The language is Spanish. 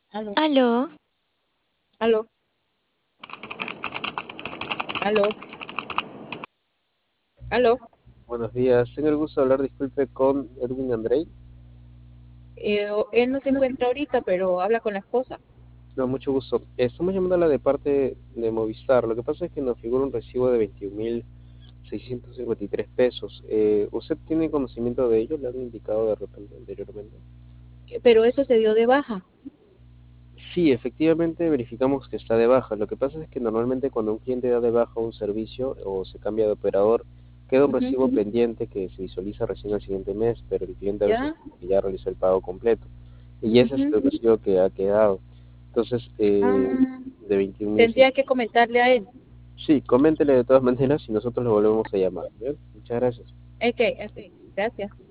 Aló, Aló, aló, aló, aló. Buenos días, tengo el gusto de hablar, disculpe, con Edwin Andrei. Él no se encuentra ahorita, pero habla con la esposa. No, mucho gusto. Estamos llamándola de parte de Movistar. Lo que pasa es que nos figura un recibo de 21.653 pesos. ¿Usted tiene conocimiento de ello? ¿Le han indicado de repente anteriormente? Pero eso se dio de baja. Sí, efectivamente verificamos que está de baja. Lo que pasa es que normalmente cuando un cliente da de baja un servicio o se cambia de operador, queda un Ujú. recibo pendiente que se visualiza recién al siguiente mes, pero el cliente a veces ¿Ya? ya realizó el pago completo. Y ese es Ujú. el recibo que ha quedado. Entonces, Ah, de 21.000, tendría que comentarle a él. sí, coméntele de todas maneras y nosotros le volvemos a llamar. ¿Bien? Muchas gracias. Ok, ok, gracias.